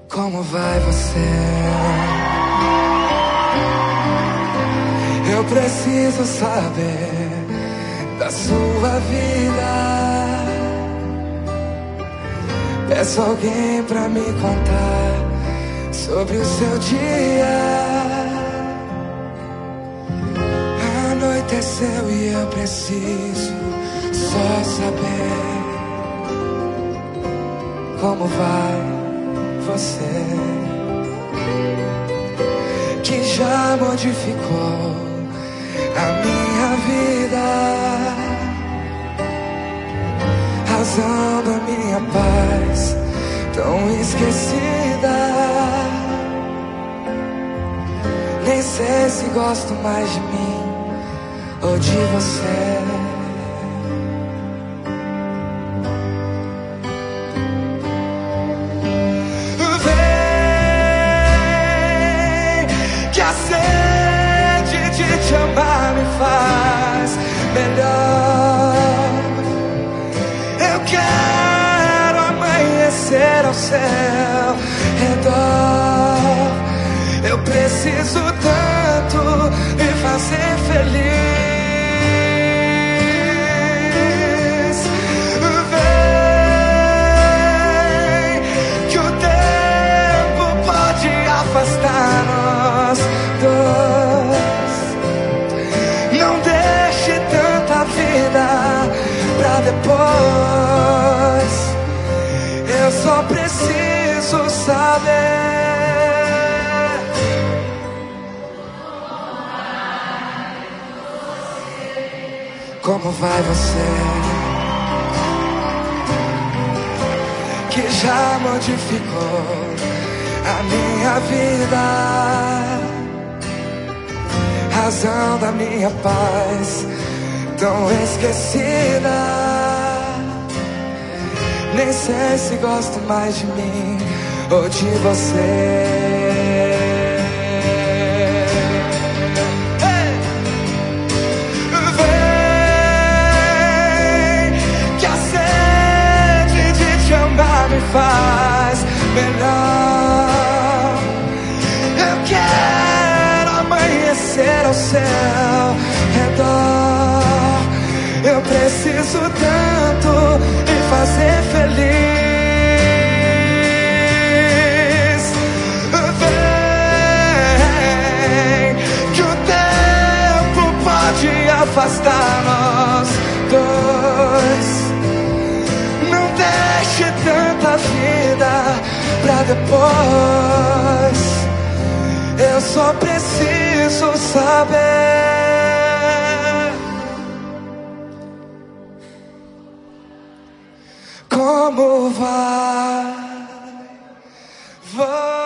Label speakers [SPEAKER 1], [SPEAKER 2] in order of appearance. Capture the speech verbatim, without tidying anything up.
[SPEAKER 1] Como vai você? Eu preciso saber da sua vida. Peço alguém pra me contar sobre o seu dia. Anoiteceu e eu preciso só saber como vai você, que já modificou a minha vida, razão da minha paz tão esquecida. Nem sei se gosto mais de mim ou de você. A sede de te amar me faz melhor. Eu quero amanhecer ao seu redor. Eu preciso tanto me fazer feliz. Vem, que o tempo pode afastar nós dois. Não deixe tanta vida pra depois. Eu só preciso saber como vai você, que já modificou a minha vida, razão da minha paz tão esquecida. Nem sei se gosto mais de mim ou de você. Hey! Vem, que a sede de te amar me faz melhor. Eu quero amanhecer ao seu redor. Eu preciso tanto me fazer feliz. Vem, que o tempo pode afastar nós dois. Não deixe tanta vida pra depois. Eu só preciso saber como vai você.